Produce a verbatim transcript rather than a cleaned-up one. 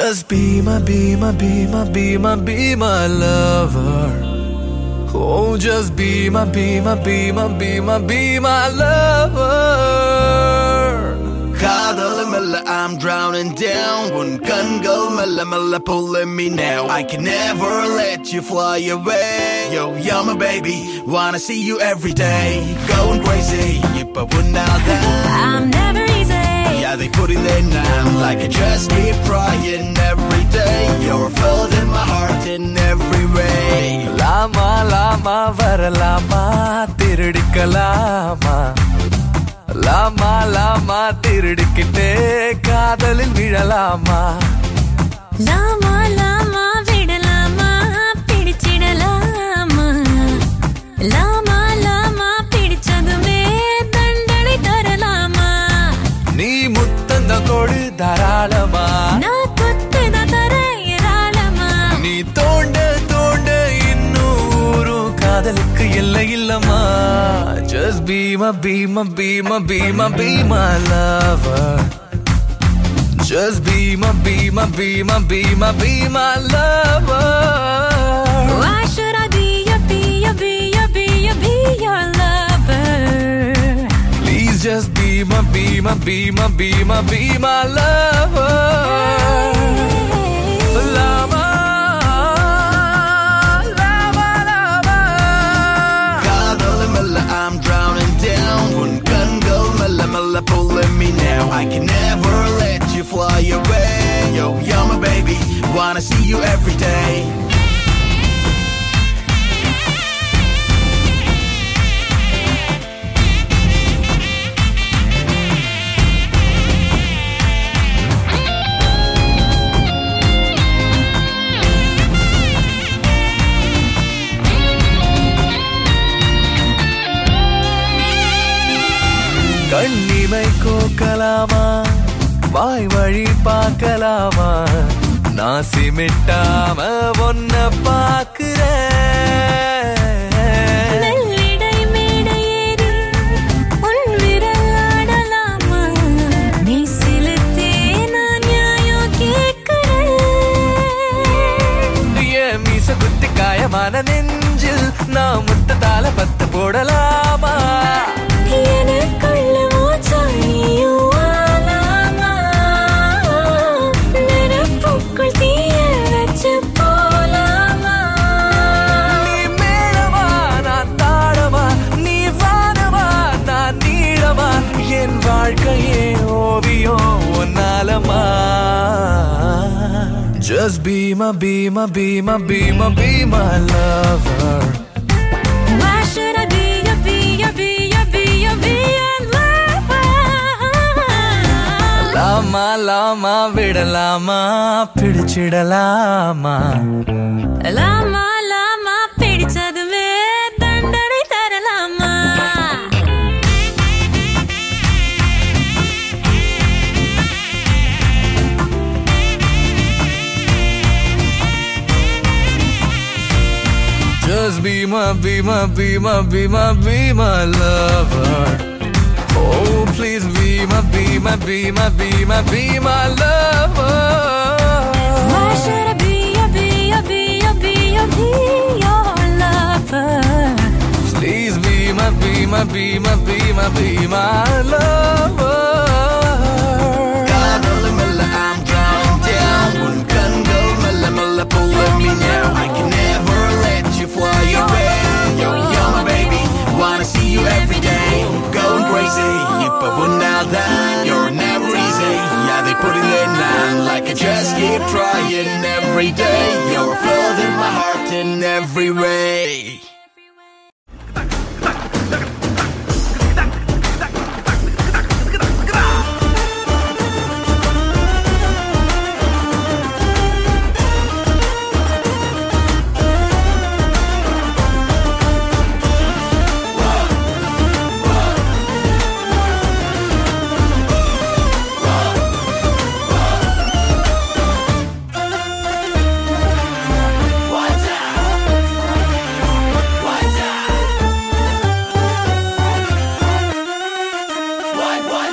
Just be my, be my, be my, be my, be my lover. Oh, just be my, be my, be my, be my, be my lover. காதல் மெல்ல I'm drowning down உன் கண்கள் மெல்ல மெல்ல pulling me now I can never let you fly away Yo, you're my baby, wanna see you every day Going crazy, இப்ப உன்னால்தான் I'm never easy Yeah, they put in their name like I just keep trying every day You're filled in my heart in every way Lama, lama, varalama, திருடிக்கலாமா லாமா லாமா திருடிக்கிட்டே காதலில் விழலாமா லாமா லாமா விடலாமா பிடிச்சிடலாமா லாமா லாமா பிடிச்சதுமே தண்டனை தரலாமா நீ முத்தந்த கொடு தாராளமா நான் கொத்துதான் தர ஏராளமா நீ தோண்ட தோண்ட இன்னும் ஊரும் காதலுக்கு எல்லை இல்லமா Just be my, be my, be my, be my, be my lover. Just be my, be my, be my, be my, be my lover. Why should I be your, be your, be your, be your, be your lover? Please just be my, be my, be my, be my, be my lover. Lover. I'm drowning down உன் கண்கள் மெல்ல மெல்ல pulling me now I can never let you fly away Yo, you're my baby, wanna see you every day கண்ணிமை கோக்கலாமா வாய் வழி பார்க்கலாமா நான் சிமிட்டாம ஒன்ன பாக்குறேன் மெல்லிடை மேடையேறி உன் விரல் ஆடலாமா நீ சிலுத்தே நான் நியாயம் கேட்கிறேன் ஏன் மீச குத்தி காயமான நெஞ்சில் நான் முத்தத்தால பத்து போடலாமா எனக்குள்ள மூச்சாயும் ஆலாமா நெருப்புக்குள் தீய வச்சு போலாமா நீ மேடமா நான் தாழமா நீ வானமா நான் நீளமா என் வாழ்க்கையே ஓவியம் ஒன்னாலமா Just be my, be my, be my, be my, be my lover. Why should I be your, be your, be your, be your, be your lover? லாமா லாமா விடலாமா பிடிச்சிடலாமா லாமா லாமா பிடிச்சதுமே தண்டனை தரலாமா Just be my, be my, be my, be my, be my lover. Oh, please be my, be my, be my, be my, be my lover. Why should I be your, be your, be your, be your, be your lover? Please be my, be my, be my, be my, be my lover. காதல் மெல்ல I'm drowning down உன் கண்கள் மெல்ல மெல்ல pulling me now I can never let you fly away Yo, you're my baby, wanna see you every day Going crazy, இப்ப உன்னால்தான் You're never easy Yeah, they put in their name like I just keep trying every day You're filled in my heart in every way What, what?